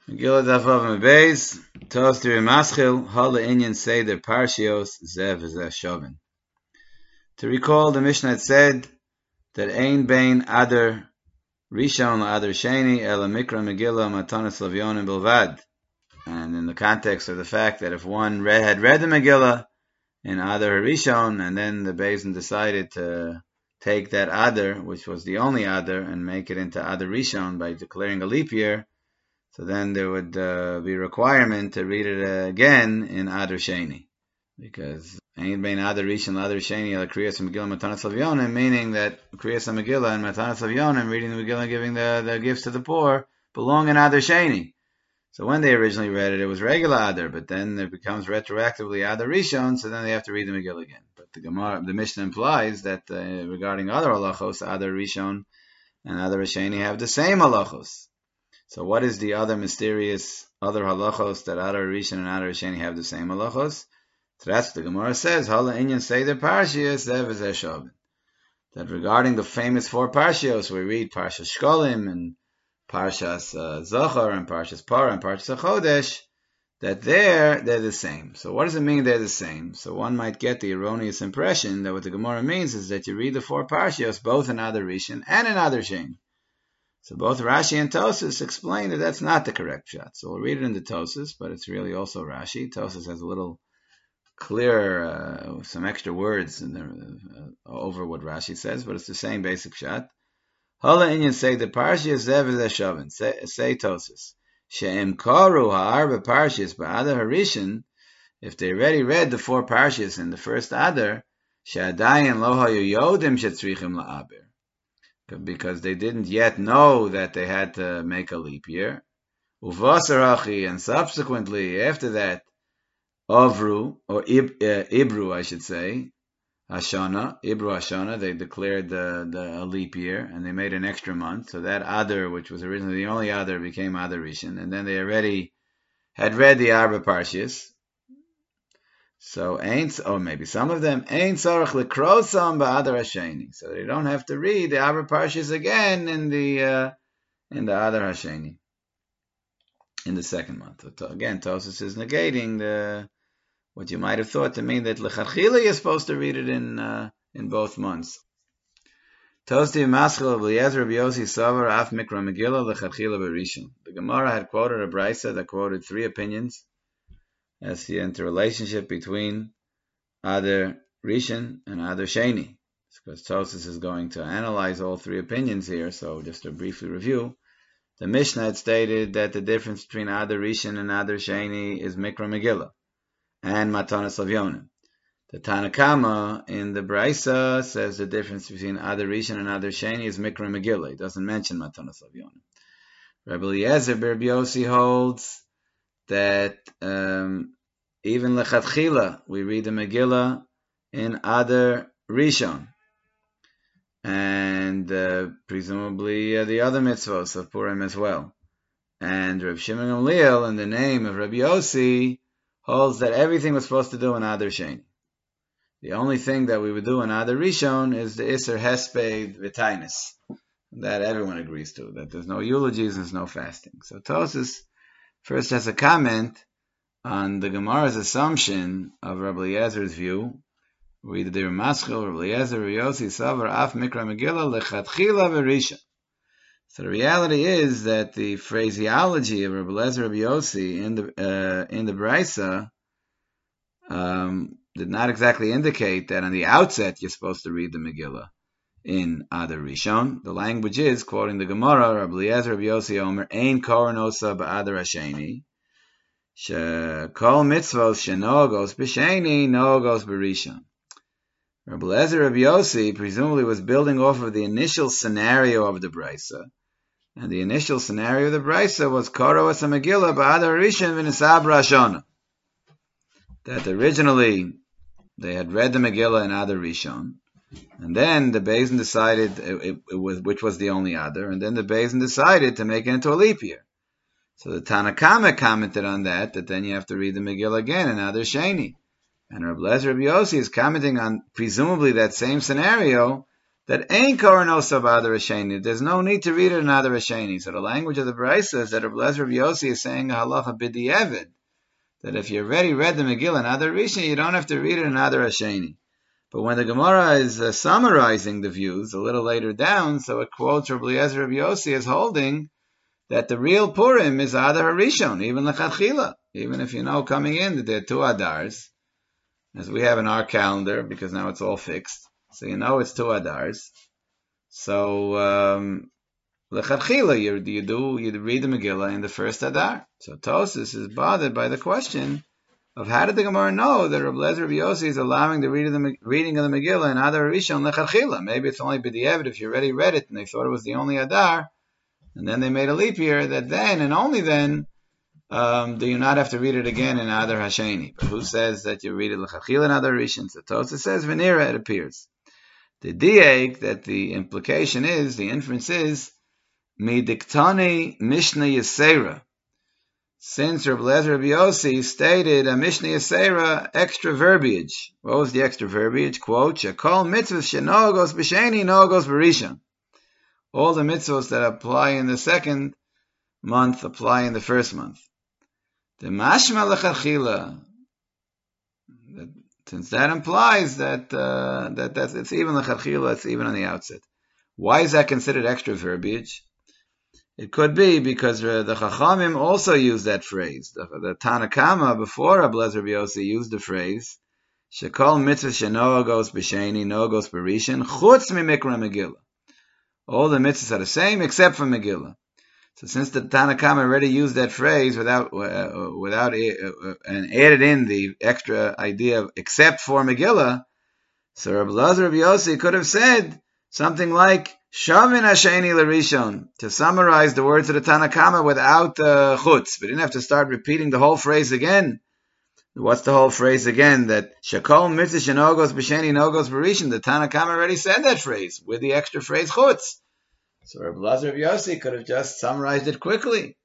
Megillah Daf Vav Beis, Tos Diri Maschil, Hala Inyan Seder Parshios, Zev Zeh Shovin. To recall, the Mishnah had said that Ein Bein Adar Rishon Adar Sheni Ela Mikra Megillah Matanas Lavyonim Bilvad. And in the context of the fact that if one had read the Megillah in Adar Rishon, and then the Beis decided to take that Adar, which was the only Adar, and make it into Adar Rishon by declaring a leap year, so then there would be a requirement to read it again in Adar Sheni. Because Ein Bein Adar Rishon Adar Sheni Ela Kriyas Megillah Matanas Lavyonim, meaning that Kriyas Megillah and Matanas Lavyonim, reading the Megillah and giving the gifts to the poor, belong in Adar Sheni. So when they originally read it, it was regular Adar, but then it becomes retroactively Adar Rishon, so then they have to read the Megillah again. But the Mishnah implies that regarding other halachos, Adar Rishon and Adar Sheni have the same halachos. So what is the other mysterious other halachos that Adar Rishon and Adar Sheni have the same halachos? So that's what the Gemara says. Hala Inyan Seder Parshios Zev Zeh Shovin. That regarding the famous four Parshios, we read Parshas Shkolim and Parshas Zachar and Parshas Parah and Parshas Chodesh, that they're the same. So what does it mean they're the same? So one might get the erroneous impression that what the Gemara means is that you read the four Parshios both in Adar Rishon and in Adar Sheni. So both Rashi and Tosas explain that that's not the correct shot. So we'll read it in the Tosas, but it's really also Rashi. Tosas has a little clearer, some extra words in there, over what Rashi says, but it's the same basic shot. Hala Inyan say the Parshas Zev Zeh Shovin. Say Tosas. She'em karu ha'arba Parshas ba'adar harishin. If they already read the four Parshas in the first Adar, she'adayin lo hayu yodim shetzrichim la'abir. Because they didn't yet know that they had to make a leap year. Uvasarachi, and subsequently after that, Avru, or Ibru, I should say, Hashana, Ibru Hashana, they declared the leap year, and they made an extra month. So that Adar, which was originally the only Adar, became Adar Rishon, and then they already had read the Arba Parshas. So or maybe some of them, Ein Tzarech Likrosam Ba'adar Hasheni. So they don't have to read the Arba Parshas again in the Adar Hasheni, in the second month. Again, Tosas is negating what you might have thought to mean that Lechatchila you're supposed to read it in both months. Tosti Maschil of Eliezer Rabbi Yossi Savar Af Mikra Megillah Lechatchila Berishon. The Gemara had quoted a brisa that quoted three opinions as the interrelationship between Adar Rishon and Adar Sheni. Because Tosas is going to analyze all three opinions here, so just to briefly review. The Mishnah had stated that the difference between Adar Rishon and Adar Sheni is Mikra Megillah and Matanas Lavyonim. The Tanakama in the Brisa says the difference between Adar Rishon and Adar Sheni is Mikra Megillah. He doesn't mention Matanas Lavyonim. Rabbi Eliezer Rabbi Yossi holds that even Lechatchila, we read the Megillah in Adar Rishon, and presumably the other mitzvos of Purim as well. And Rav Shimon Gamliel, in the name of Rabbi Yossi, holds that everything was supposed to do in Adar Sheni. The only thing that we would do in Adar Rishon is the Isser Hesped V'Tainus. That everyone agrees to, that there's no eulogies, there's no fasting. So Tosas first has a comment on the Gemara's assumption of Rabbi Eliezer's view. Read the Dir Maschil, Rabbi Eliezer, Rabbi Yossi, Savar, Af Mikra Megillah, Lechatchila V'Rishon. So the reality is that the phraseology of Rabbi Eliezer, Rabbi Yossi in the Brisa did not exactly indicate that on the outset you're supposed to read the Megillah in Adar Rishon. The language is, quoting the Gemara, Rabbi Eliezer, Rabbi Yossi Omer, Ein Koranosa Ba'adar Hasheni, Shekol Mitzvos Shenogos B'Sheni, Nogos B'Rishon. Rabbi Eliezer, Rabbi Yossi presumably was building off of the initial scenario of the Brisa. And the initial scenario of the Brisa was Koro Asa Megillah Ba'adar Rishon V'Nisab Rashona. That originally they had read the Megillah in Adar Rishon, and then the Beis Din decided which was the only Adar, and then the Beis Din decided to make it into a leap year. So the Tanakama commented on that then you have to read the Megillah again in Adar Sheni. And Rabbi Eliezer Rabbi Yossi is commenting on presumably that same scenario that ain't Koronosa B'Adar Hasheni. There's no need to read it in Adar Hasheni. So the language of the Brisa is that Rabbi Lezer Rabbi Yossi is saying a halacha b'di'evid, that if you already read the Megillah in Adar Rishon, you don't have to read it in Adar Hasheni. But when the Gemara is summarizing the views a little later down, so it quotes Rabbi Lezer Rabbi Yossi as holding that the real Purim is Adar Harishon, even Lechatchila, even if you know coming in that there are 2 Adars, as we have in our calendar, because now it's all fixed. So you know it's 2 Adars. So Lechatchila, you read the Megillah in the first Adar. So Tosfos is bothered by the question of how did the Gemara know that Rabbi Lezer Rabbi Yossi is allowing the reading of the Megillah in Adar Rishon Lechatchila? Maybe it's only b'di'evid if you already read it and they thought it was the only Adar, and then they made a leap year that then and only then do you not have to read it again in Adar Hasheni. But who says that you read it Lechatchila in Adar Rishon? So Tosfos says Venira, it appears. The diak, that the implication is, the inference is, Midiktani Mishnah Yisera. Since Rabbi Lezer Rabbi Yossi stated a Mishnah Yisera extra verbiage. What was the extra verbiage? Quote, Shekol mitzvahs shenogos b'sheni nogos b'rishon. All the mitzvahs that apply in the second month apply in the first month. The mashma lechatchila, since that implies that it's even lechatchila, it's even on the outset. Why is that considered extra verbiage? It could be because the Chachamim also used that phrase. The Tanna Kama before Rabbi Lezer Rabbi Yossi used the phrase Shekol mitzvah shenogos b'sheni nogos b'rishon chutz mimikra Megillah. All the mitzvahs are the same except for Megillah. So since the Tanna Kama already used that phrase and added in the extra idea of except for Megillah, so Rabbi Lezer Rabbi Yossi could have said something like Shavin Hasheni L'Rishon, to summarize the words of the Tanna Kama without chutz. We didn't have to start repeating the whole phrase again. What's the whole phrase again? That Shekol mitzvah shenogos b'sheni nogos b'rishon. The Tanna Kama already said that phrase with the extra phrase chutz. So Rabbi Lezer Rabbi Yossi could have just summarized it quickly.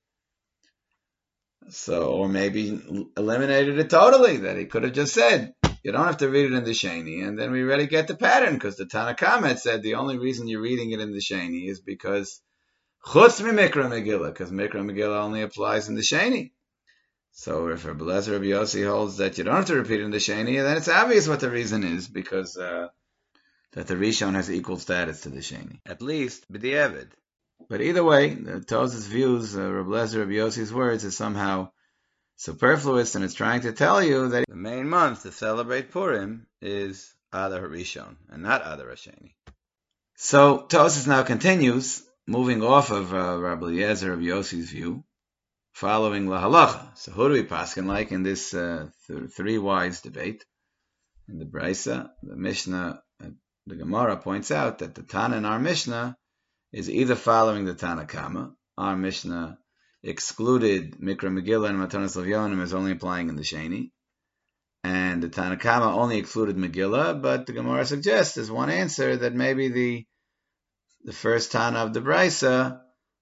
So, or maybe eliminated it totally. That he could have just said, you don't have to read it in the Sheni, and then we already get the pattern, because the Tanna Kama said the only reason you're reading it in the Sheni is because chutz mimikra Megillah, because Mikra Megillah only applies in the Sheni. So if Rabbi Lezer Rabbi Yossi holds that you don't have to repeat it in the Sheni, then it's obvious what the reason is, because that the Rishon has equal status to the Sheni, at least b'di'evid. But either way, the Tosfos views Rabbi Lezer Rabbi Yossi's words is somehow superfluous, and it's trying to tell you that the main month to celebrate Purim is Adar Rishon and not Adar Hasheni. So Tosfos now continues, moving off of Rabbi Eliezer Rabbi Yossi's view, following Lahalacha. So who do we paskin like in this three wise debate? In the Brisa, the Mishnah, the Gemara points out that the Tana in our Mishnah is either following the Tanna Kama. Our Mishnah excluded Mikra Megillah and Matanos Levyonim as only applying in the Sheni, and the Tanna Kama only excluded Megillah, but the Gemara suggests as one answer that maybe the first Tana of the Brisa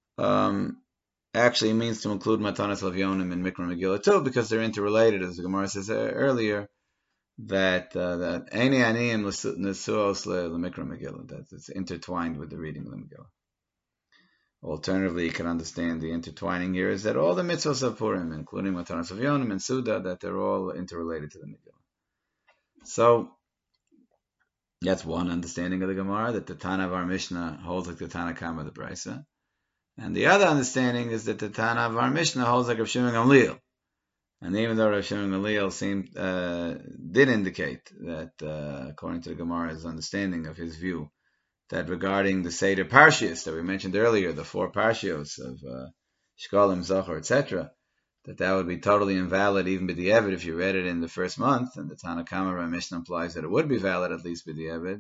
actually means to include Matanos Levyonim and Mikra Megillah too, because they're interrelated, as the Gemara says earlier, that Eini Aniyim Nesuos LeMikra Megillah, that it's intertwined with the reading of the Megillah. Alternatively, you can understand the intertwining here is that all the mitzvahs of Purim, including Matanos Levyonim and Suda, that they're all interrelated to the Megillah. So that's one understanding of the Gemara, that the Tana of our Mishnah holds like the Tanna Kama of the Brisa. And the other understanding is that the Tana of our Mishnah holds like Rav Shimon Gamliel. And even though Rav Shimon Gamliel did indicate that, according to the Gemara's understanding of his view, that regarding the Seder Parshios that we mentioned earlier, the 4 Parshios of Shkolim, Zohar, etc., that would be totally invalid even b'di'evid if you read it in the first month, and the Tanna Kama of our Mishnah implies that it would be valid at least b'di'evid.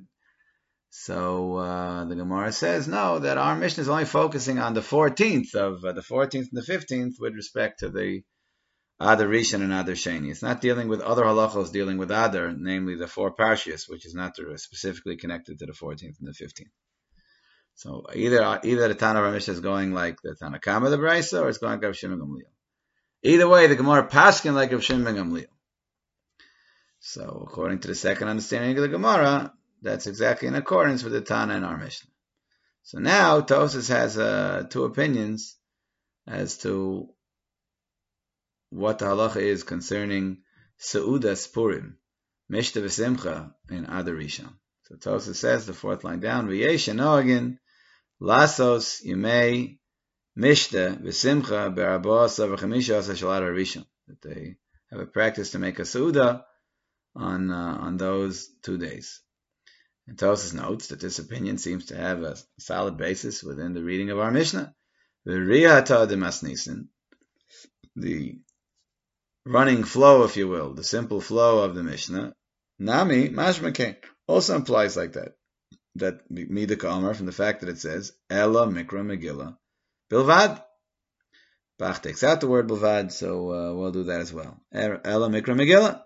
So the Gemara says, no, that our Mishnah is only focusing on the 14th and the 15th with respect to the Adar Rishon and Adar Sheni. It's not dealing with other halachos dealing with Adar, namely the 4 Parshios, which is not specifically connected to the 14th and the 15th. So either the Tana of our Mishnah is going like the Tanna Kama of the Brisa, or it's going like Rav Shimon Gamliel. Either way, the Gemara paskin like Rav Shimon Gamliel. So according to the second understanding of the Gemara that's exactly in accordance with the Tana in our Mishnah. So now Tosfos has two opinions as to what the halacha is concerning Seudas Purim, Mishta v'Simcha in Adar Rishon. So Tosfos says, the fourth line down, V'yesh noagin lasos yimei Mishta v'Simcha be'arboasa v'chamisha shel Adar Rishon. That they have a practice to make a Seuda on those 2 days. And Tosfos notes that this opinion seems to have a solid basis within the reading of our Mishnah. V'riyata de Masnisen, the running flow, if you will, the simple flow of the Mishnah, Nami mashmakein, also implies like that. That Midah Ka'amar, from the fact that it says Ela Mikra Megillah Bilvad. Bach takes out the word Bilvad, so we'll do that as well. Ela Mikra Megillah.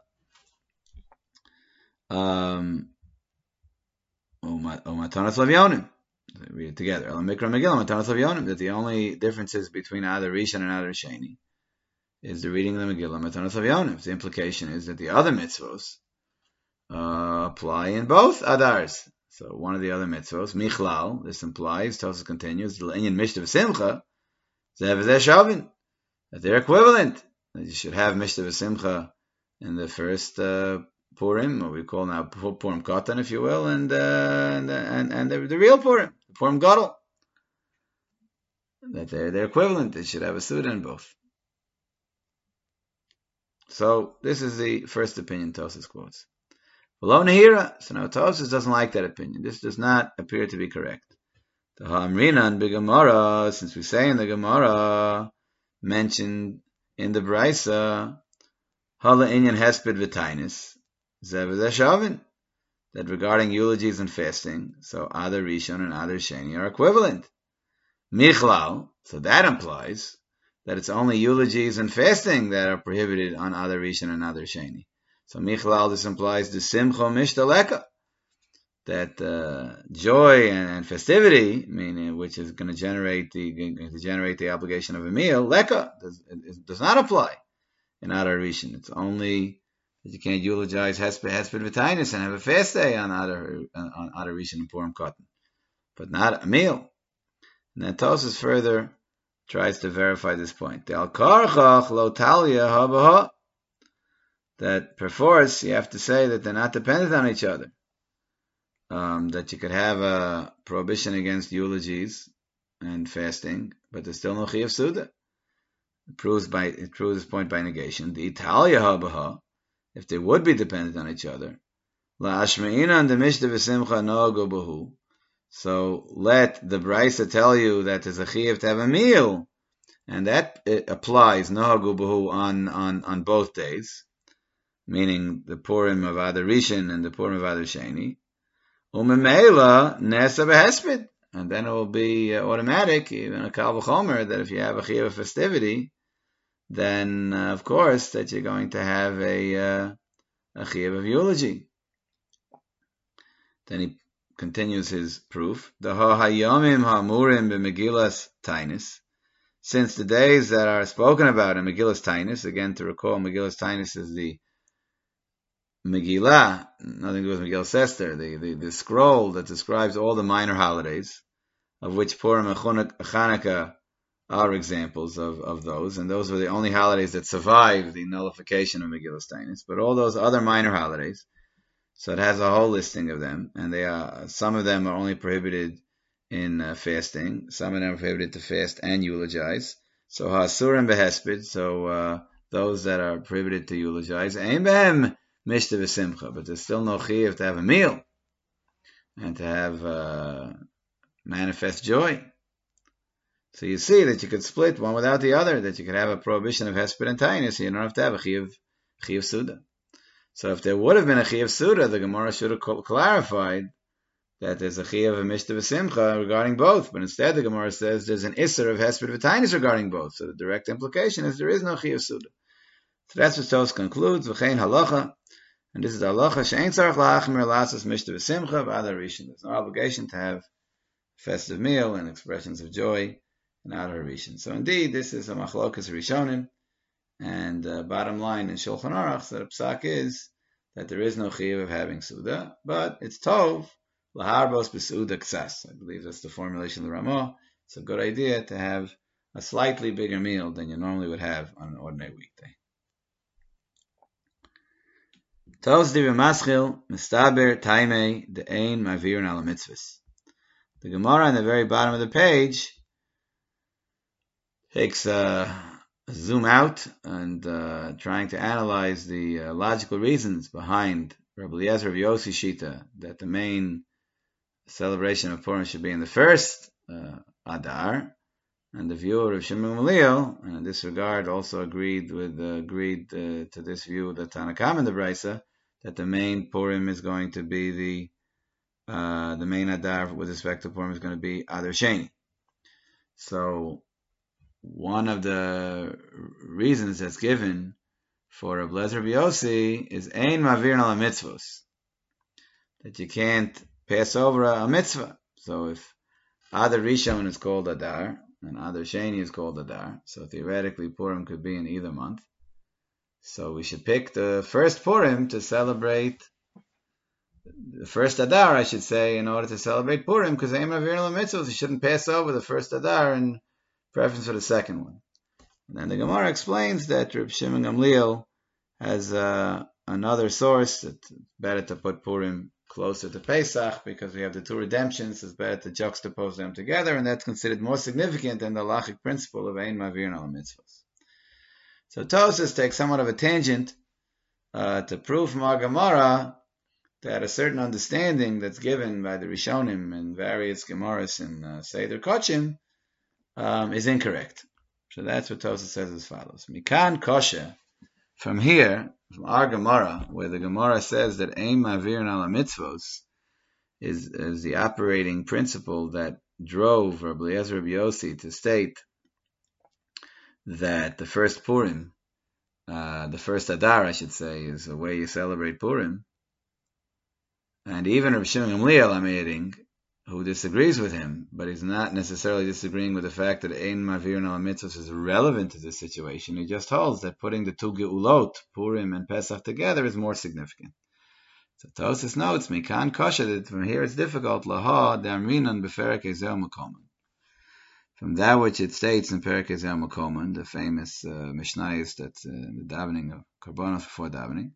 Matanas Lavyonim. Read it together. Ela Mikra Megillah, Matanas Lavyonim. That the only differences between Adar Rishon and Adar Sheni is the reading of the Megillah, Matanas Lavyonim. The implication is that the other mitzvos apply in both Adars. So one of the other mitzvos, Michlal, this implies, Tosfos continues, L'inyan Mishta v'Simcha, Zev v'Zeh Shavin, that they're equivalent. That you should have Mishta v'Simcha in the first Purim, what we call now Purim Katan, if you will, and the real Purim, Purim Gadol. That they're equivalent. They should have a Suda in both. So this is the first opinion Tosfos quotes. Below Nehira, so now Tosfos doesn't like that opinion. This does not appear to be correct. The Ha'amrinan b'Gemara, since we say in the Gemara, mentioned in the Brisa, Hala Inyan Hesped V'Tainis, Zev v'Zeh Shavin, that regarding eulogies and fasting, so Adar Rishon and Adar Sheni are equivalent. Michlal, so that implies that it's only eulogies and fasting that are prohibited on Adar Rishon and Adar Sheni. So Michlal, this implies the Simcha Mishtaleka, that joy and festivity, meaning which is going to generate the obligation of a meal, Leka, does not apply in Adar Rishon. It's only that you can't eulogize Hesped V'Tainis and have a fast day on Adar Rishon and Purim Katan, but not a meal. And then Tosfos further tries to verify this point. The Al-Karchach Lo Talia Habaha, that perforce you have to say that they're not dependent on each other. That you could have a prohibition against eulogies and fasting, but there's still no Chiyuv Suda. It proves this point by negation. The Italia Habaha, if they would be dependent on each other, La Ashmeina and the Mishta V'Simcha Nogo Bahu. So let the Brisa tell you that there's a Chiyuv to have a meal, and that applies Nogo Bahu on both days, meaning the Purim of Adar Rishon and the Purim of Adar Sheni. Umemela Nesa B'Hesped, and then it will be automatic, even a Kal V'Chomer, that if you have a Chiyuv of festivity, then of course that you're going to have a Chiyuv of eulogy. Then he continues his proof. The Ha'ayomim Ha'amurim B'Megillas Tainis, since the days that are spoken about in Megillas Tainis, again to recall, Megillas Tainis is the Megillah, nothing to do with Megillah Esther, the scroll that describes all the minor holidays, of which Purim and Chanukah are examples of those, and those were the only holidays that survived the nullification of Megillah Tainis. But all those other minor holidays, so it has a whole listing of them, and some of them are only prohibited in fasting, some of them are prohibited to fast and eulogize. So Ha'asurim B'Hesped, so those that are prohibited to eulogize, Ein Behem Mishta V'Simcha, but there's still no chiyuv to have a meal and to have manifest joy. So you see that you could split one without the other, that you could have a prohibition of Hesped and Tainis, so you don't have to have a chiyuv Suda. So if there would have been a chiyuv Suda, the Gemara should have clarified that there's a chiyuv of Mishta V'Simcha regarding both, but instead the Gemara says there's an Isser of Hesped V'Tainis regarding both, so the direct implication is there is no chiyuv Suda. So that's what Tosfos concludes, V'chein halacha, and this is the halacha, she'ein tzarich la'achmir la'asos Mishta V'Simcha v'Adar Rishon. There's no obligation to have festive meal and expressions of joy in Adar Rishon. So indeed, this is a machlokas Rishonim, and bottom line in Shulchan Aruch, that a psak is that there is no chiyuv of having suda, but it's tov laharbos b'suda ksas. I believe that's the formulation of the Ramah. It's a good idea to have a slightly bigger meal than you normally would have on an ordinary weekday. Tos di b'maschil mistaber taimei de'ein mavir ala mitzvahs. The Gemara on the very bottom of the page takes a zoom out and trying to analyze the logical reasons behind Rabbi Eliezer of Yossi Shita that the main celebration of Purim should be in the first Adar, and the view of Shimon Gamliel, and in this regard also agreed to this view that Tanna Kamma in the Brisa, that the main Purim is going to be the main Adar with respect to Purim is going to be Adar Sheni. So one of the reasons that's given for Rabbi Eliezer Yossi is Ein Mavir Ala Mitzvos, that you can't pass over a mitzvah. So if Adar Rishon is called Adar and Adar Sheni is called Adar, so theoretically Purim could be in either month. So we should pick the first Purim to celebrate the first Adar, I should say, in order to celebrate Purim, because Ein Mavir Ala Mitzvos, you shouldn't pass over the first Adar in preference for the second one. And then the Gemara explains that Reb Shimon Gamliel has another source that it's better to put Purim closer to Pesach because we have the two redemptions. It's better to juxtapose them together, and that's considered more significant than the halachic principle of Ein Mavir Ala Mitzvos. So Tosfos takes somewhat of a tangent to prove from our Gemara that a certain understanding that's given by the Rishonim and various Gemaras in Seder Kochim is incorrect. So that's what Tosfos says as follows. Mikan kosher, from here, from our Gemara, where the Gemara says that Ein Mavir Ala Mitzvos is the operating principle that drove Rabbi Eliezer Yossi to state that the first Purim, the first Adar, I should say, is the way you celebrate Purim. And even Rabbi Shimon Gamliel, I'm adding, who disagrees with him, but he's not necessarily disagreeing with the fact that Ein Mavir Ala Mitzvos is relevant to this situation. He just holds that putting the two Geulot, Purim and Pesach, together is more significant. So Tosfos notes, Mikan kosher, that from here it's difficult, Laha D'Amrinan B'Perek Ezel Makoman. From that which it states in Perek Ezel Makoman, the famous Mishnayos that's in the davening of Karbonos before davening.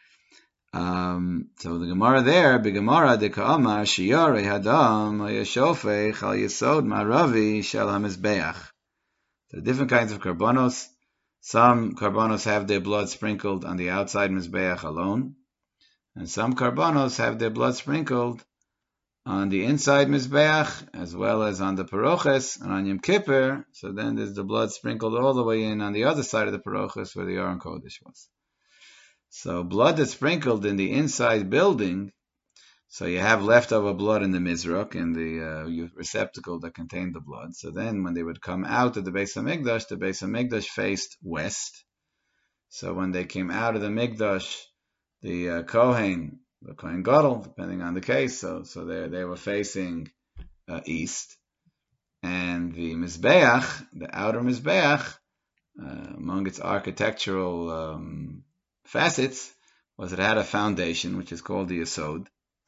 So the Gemara there, B'Gemara de Ka'amar Shiyarei Hadam Yeshofei Chal Yesod Maravi Shel HaMizbeach. There are different kinds of Karbonos. Some Karbonos have their blood sprinkled on the outside Mizbeach alone, and some Karbonos have their blood sprinkled on the inside Mizbeach, as well as on the Paroches and on Yom Kippur. So then there's the blood sprinkled all the way in on the other side of the Paroches where the Aron Kodesh was. So blood that's sprinkled in the inside building, so you have leftover blood in the Mizrach, in the receptacle that contained the blood. So then when they would come out of the Beis HaMikdash faced west. So when they came out of the Mikdash, the Kohen Gadol, depending on the case, so they were facing east. And the Mizbeach, the outer Mizbeach, among its architectural facets, was it had a foundation, which is called the Yesod.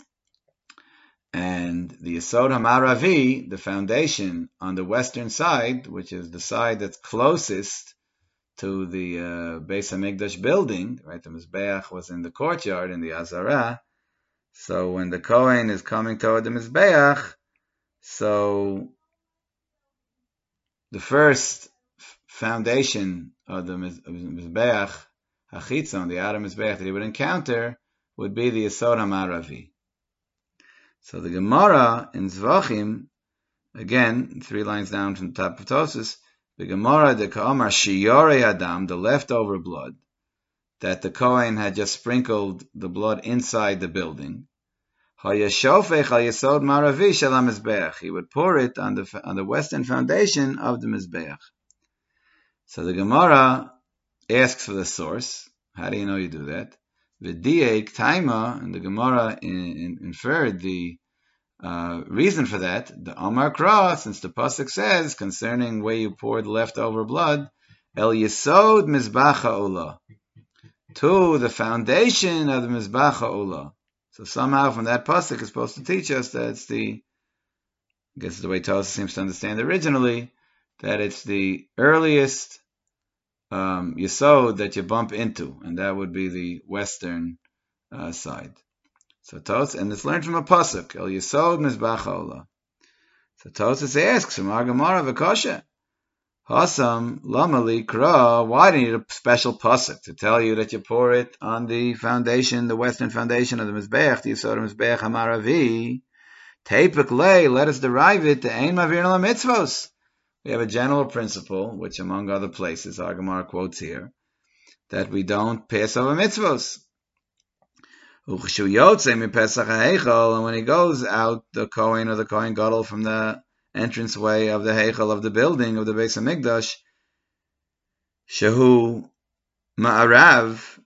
And the Yesod HaMaravi, the foundation on the western side, which is the side that's closest to the Beis HaMikdash building, right? The Mizbeach was in the courtyard in the Azara. So when the Kohen is coming toward the Mizbeach, so the first foundation of the Mizbeach, Hachitzon, the outer Mizbeach that he would encounter, would be the Yesod HaMaravi. So the Gemara in Zvachim, again, 3 lines down from the top of Tosfos, the Gemara de Ka'amar Shiyarei Adam, the leftover blood, that the Kohen had just sprinkled the blood inside the building. Hayashofech al Yesod Maravi shel HaMizbeach. He would pour it on the western foundation of the Mizbeach. So the Gemara asks for the source. How do you know you do that? V'diek taima, and the Gemara inferred the reason for that. The Amar Kra, since the pasuk says concerning where you pour the leftover blood, El Yesod Mizbach HaOlah, to the foundation of the Mizbach HaUlah. So somehow from that pasuk is supposed to teach us that it's I guess the way Tosfos seems to understand originally, that it's the earliest Yesod that you bump into, and that would be the western side. So Tosfos, and it's learned from a pasuk, El Yesod Mizbach HaUlah. So Tosfos asks from our Gemara V'kosha, Hasam Lamali Kra, why do you need a special pasuk to tell you that you pour it on the foundation, the western foundation of the Mizbeach, the Yesod Mizbeach Hamaravi? Tepik lei, let us derive it to Ein Mavir La Mitzvos. We have a general principle, which among other places, our Gemara quotes here, that we don't pass over mitzvos. And when he goes out, the Kohen or the Kohen Gadol from the entranceway of the Heichal of the building of the Beis HaMikdash, Shehu Ma'arav,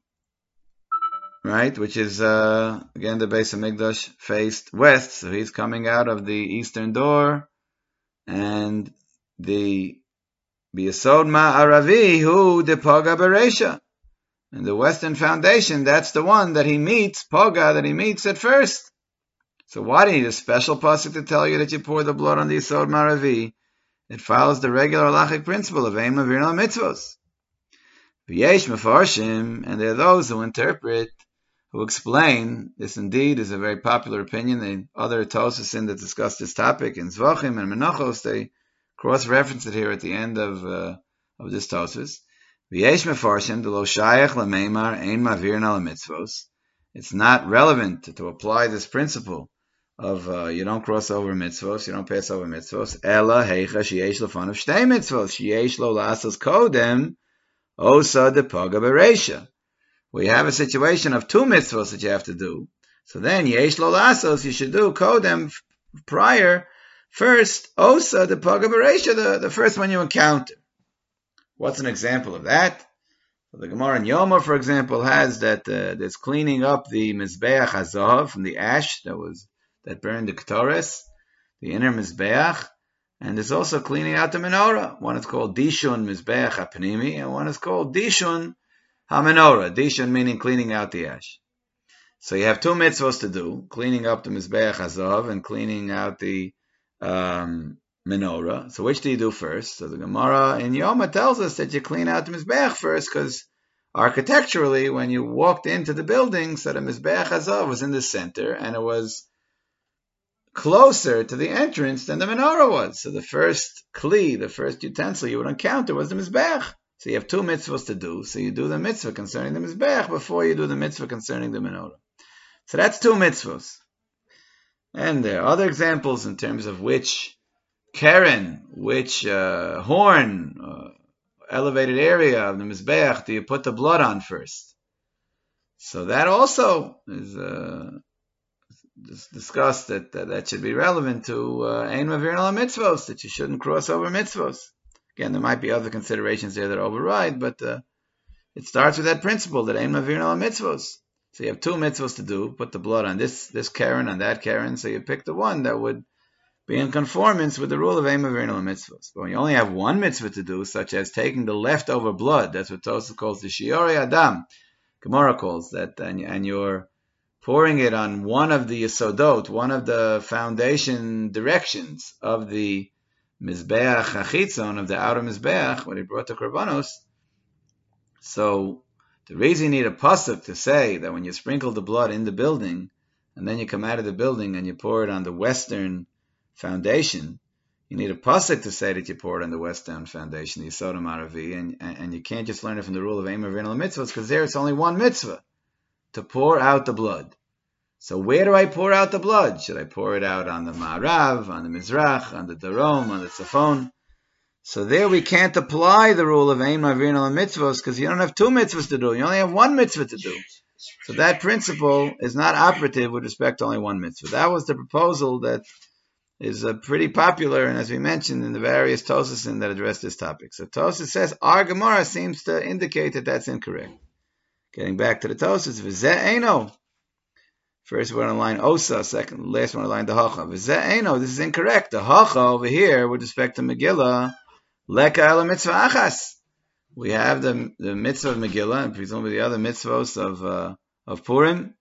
right, which is, again, the Beis HaMikdash faced west, so he's coming out of the eastern door, and the B'Yesod Ma'aravi, who de Paga Beresha, and the western foundation, that's the one that he meets, Paga, that he meets at first. So why do you need a special pasuk to tell you that you pour the blood on the Yesod Ma'aravi? It follows the regular halachic principle of Ein Mavir La Mitzvos. V'yesh Mefarshim, and there are those who interpret, who explain, this indeed is a very popular opinion. The other Tosfos that discuss this topic in Zvachim and Menachos, they cross-reference it here at the end of this Tosfos. V'yesh Mefarshim, the lo shayach l'meimar ein mavir la mitzvos. It's not relevant to apply this principle of you don't cross over mitzvos, you don't pass over mitzvos. Ela heicha sheyesh lefanav shtei mitzvos, sheyesh lo la'asos kodem osa de paga bereisha. We have a situation of two mitzvos that you have to do. So then yesh lo la'asos, you should do kodem prior, first osa de paga bereisha, the first one you encounter. What's an example of that? The Gemara in Yoma, for example, has that there's cleaning up the Mizbeach HaZahav from the ash that burned the Ketores, the inner Mizbeach, and there's also cleaning out the menorah. One is called Dishun Mizbeach HaPnimi, and one is called Dishun HaMenorah. Dishun meaning cleaning out the ash. So you have two mitzvahs to do, cleaning up the Mizbeach HaZahav and cleaning out the menorah. So which do you do first? So the Gemara in Yoma tells us that you clean out the Mizbeach first, because architecturally, when you walked into the building, so the Mizbeach HaZahav was in the center, and it was closer to the entrance than the menorah was. So the first kli, the first utensil you would encounter was the Mizbeach. So you have two mitzvahs to do. So you do the mitzvah concerning the Mizbeach before you do the mitzvah concerning the menorah. So that's two mitzvahs. And there are other examples in terms of which Karen, which horn, elevated area of the Mizbeach do you put the blood on first? So that also is discussed that should be relevant to Ein Mavir La Mitzvos, that you shouldn't cross over mitzvos. Again, there might be other considerations there that override, but it starts with that principle that Ein Mavir La Mitzvos. So you have two mitzvos to do, put the blood on this Karen, on that Karen, so you pick the one that would be in conformance with the rule of Ein Mavir La Mitzvos. But when you only have one mitzvah to do, such as taking the leftover blood, that's what Tosfos calls the Shiori Adam, Gemara calls that, and you're pouring it on one of the Yesodot, one of the foundation directions of the Mizbeach HaChitzon, of the outer Mizbeach, when he brought the Korbanos. So the reason you need a pasuk to say that when you sprinkle the blood in the building, and then you come out of the building and you pour it on the western foundation, you need a pasuk to say that you pour it on the western foundation, the Yesod Ma'aravi, and you can't just learn it from the rule of Ein Mavir La Mitzvos, because there it's only one mitzvah, to pour out the blood. So where do I pour out the blood? Should I pour it out on the Ma'arav, on the Mizrach, on the Darom, on the Tzafon? So there we can't apply the rule of Ein Mavir La Mitzvos, because you don't have two mitzvahs to do, you only have one mitzvah to do. So that principle is not operative with respect to only one mitzvah. That was the proposal that is pretty popular, and as we mentioned in the various Tosfos that address this topic. So Tosfos says, our Gemara seems to indicate that that's incorrect. Getting back to the Tosfos, V'zeh eino. First one on line Osa, second, last one on line the Hacha. V'zeh eino, this is incorrect. The Hacha over here, with respect to Megillah, Leka ela mitzvah achas. we have the mitzvah of Megillah, and presumably the other mitzvahs of Purim.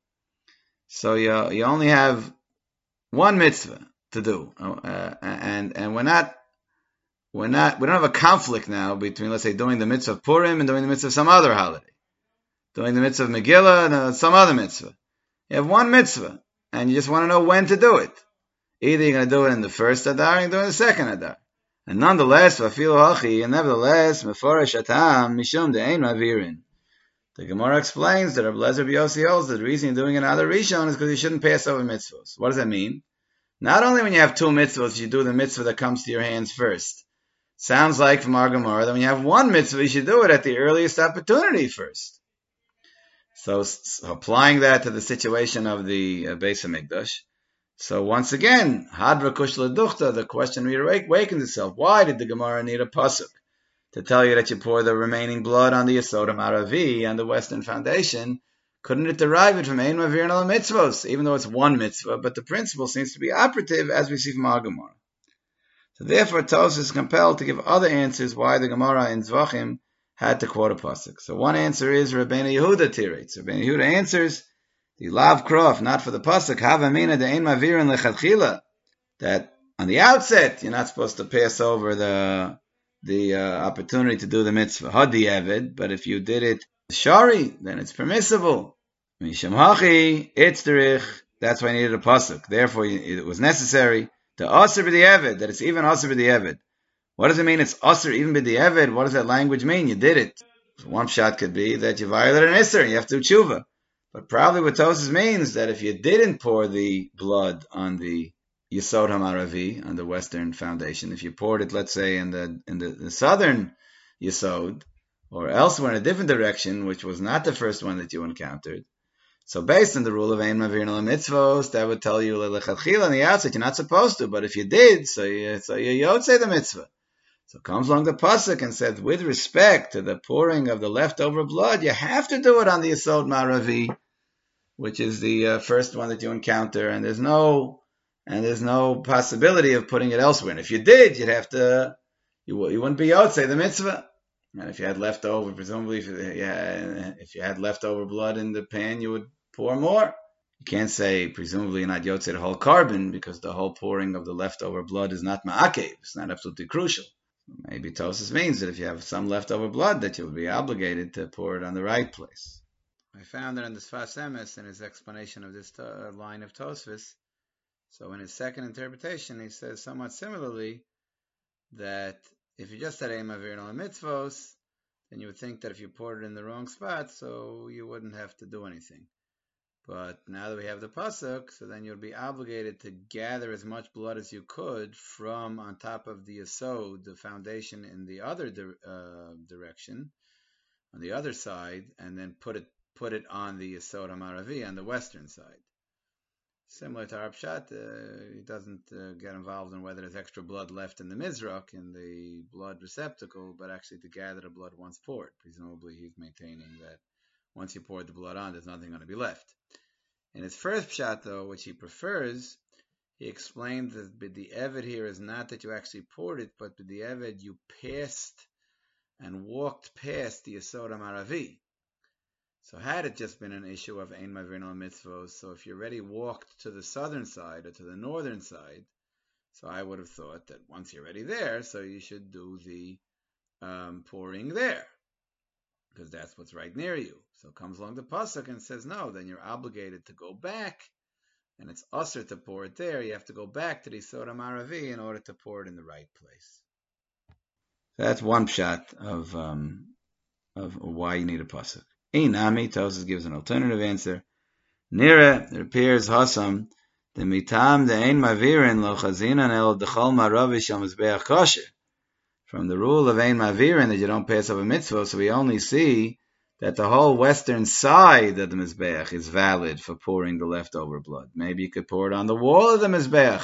So you only have one mitzvah to do, and we don't have a conflict now between, let's say, doing the mitzvah of Purim and doing the mitzvah of some other holiday, doing the mitzvah of Megillah and some other mitzvah. You have one mitzvah, and you just want to know when to do it. Either you're going to do it in the first Adar, or you're doing the second Adar. And nonetheless, and nevertheless, Meforesh Atam Mishum De'ein Mavirin. The Gemara explains that Rabbi Lezer B'Yossi holds that the reason you're doing another Rishon is because you shouldn't pass over mitzvahs. What does that mean? Not only when you have two mitzvahs, you do the mitzvah that comes to your hands first. Sounds like from our Gemara that when you have one mitzvah, you should do it at the earliest opportunity first. So applying that to the situation of the Beis HaMikdash. So once again, Hadra Kushla Duchta, the question reawakens itself. Why did the Gemara need a pasuk to tell you that you pour the remaining blood on the Yesod HaMaravi, on the Western Foundation? Couldn't it derive it from Ein Mavirin Al Mitzvos, even though it's one mitzvah, but the principle seems to be operative, as we see from our Gemara. So therefore, Tosfos is compelled to give other answers why the Gemara in Zvachim had to quote a pasuk. So one answer is Rabbeinu Yehuda Tirei. So Rabbeinu Yehuda answers the Lav Krof, not for the pasuk, Havamina de Ein Mavirin Lechatchila, that on the outset you're not supposed to pass over the opportunity to do the mitzvah Hadi Eved, but if you did it Shari, then it's permissible. Misham Hachi Itzderich. That's why I needed a pasuk. Therefore, it was necessary to Asr B'Di'eved, that it's even Asr B'Di'eved. What does it mean it's Asr even B'Di'eved? What does that language mean? You did it. So one shot could be that you violated an Isser and you have to do tshuva. But probably what Tosfos means that if you didn't pour the blood on the Yesod HaMaravi, on the Western Foundation, if you poured it, let's say, in the southern Yesod, or elsewhere in a different direction, which was not the first one that you encountered. So based on the rule of Ein Mavirin Al Mitzvos, that would tell you Lechatchila on the outset you're not supposed to, but if you did, so you yotzei the mitzvah. So comes along the pasuk and says, with respect to the pouring of the leftover blood, you have to do it on the Yesod Maravi, which is the first one that you encounter, and there's no possibility of putting it elsewhere. And if you did, you'd have to, you wouldn't be yotzei the mitzvah. And if you had leftover, presumably, if you had leftover blood in the pan, you would pour more. You can't say, presumably, not yotzei the whole carbon, because the whole pouring of the leftover blood is not ma'akev. It's not absolutely crucial. Maybe Tosfos means that if you have some leftover blood, that you would be obligated to pour it on the right place. I found that in the Sfas Emes, in his explanation of this line of Tosfos, so in his second interpretation, he says somewhat similarly that if you just had Ein Mavirin Al Mitzvos, then you would think that if you poured it in the wrong spot, so you wouldn't have to do anything. But now that we have the pasuk, so then you'll be obligated to gather as much blood as you could from on top of the Yesod, the foundation, in the other direction, on the other side, and then put it on the Yesod HaMaravi, on the western side. Similar to our Pshat, he doesn't get involved in whether there's extra blood left in the Mizrach, in the blood receptacle, but actually to gather the blood once poured. Presumably he's maintaining that once you poured the blood on, there's nothing going to be left. In his first Pshat, though, which he prefers, he explained that B'Di'eved here is not that you actually poured it, but B'Di'eved you passed and walked past the Yesod HaMaravi. So had it just been an issue of Ein Mavirin Al Mitzvos, so if you already walked to the southern side or to the northern side, so I would have thought that once you're already there, so you should do the pouring there, because that's what's right near you. So comes along the pasuk and says, no, then you're obligated to go back, and it's usher to pour it there. You have to go back to the Yesod HaMaravi in order to pour it in the right place. That's one pshat of why you need a pasuk. Inami, Tosfos gives an alternative answer. Nira, it appears Hasam, the mitam the ein mavirin lo chazinan el dechol maravi shel mizbeach kosher. From the rule of ein mavirin that you don't pass over mitzvah, so we only see that the whole western side of the mizbeach is valid for pouring the leftover blood. Maybe you could pour it on the wall of the mizbeach.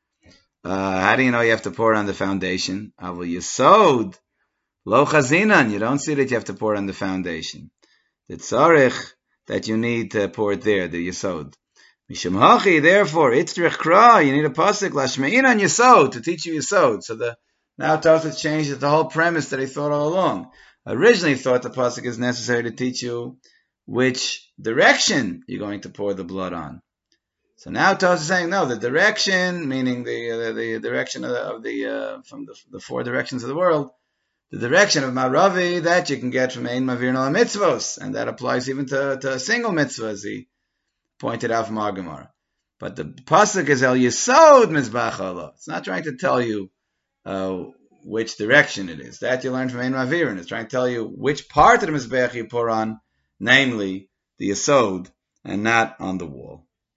How do you know you have to pour it on the foundation? Avol yesod lo chazinan. You don't see that you have to pour it on the foundation. The tzarich that you need to pour it there, the yesod. Mishum hachi, therefore, itzrich kra, you need a pasuk lashmein on yesod, to teach you yesod. So now Tosfos changes the whole premise that he thought all along. originally thought the pasuk is necessary to teach you which direction you're going to pour the blood on. So now Tos is saying, no, the direction, meaning the direction of the from the four directions of the world, the direction of Maravi, that you can get from Ein Mavir Nola Mitzvos, and that applies even to a single mitzvah, as he pointed out from our Gemara. But the pasuk is El Yesod Mizbach Allah. It's not trying to tell you which direction it is. That you learn from Ein Mavir, and it's trying to tell you which part of the Mizbech you pour on, namely the Yesod, and not on the wall.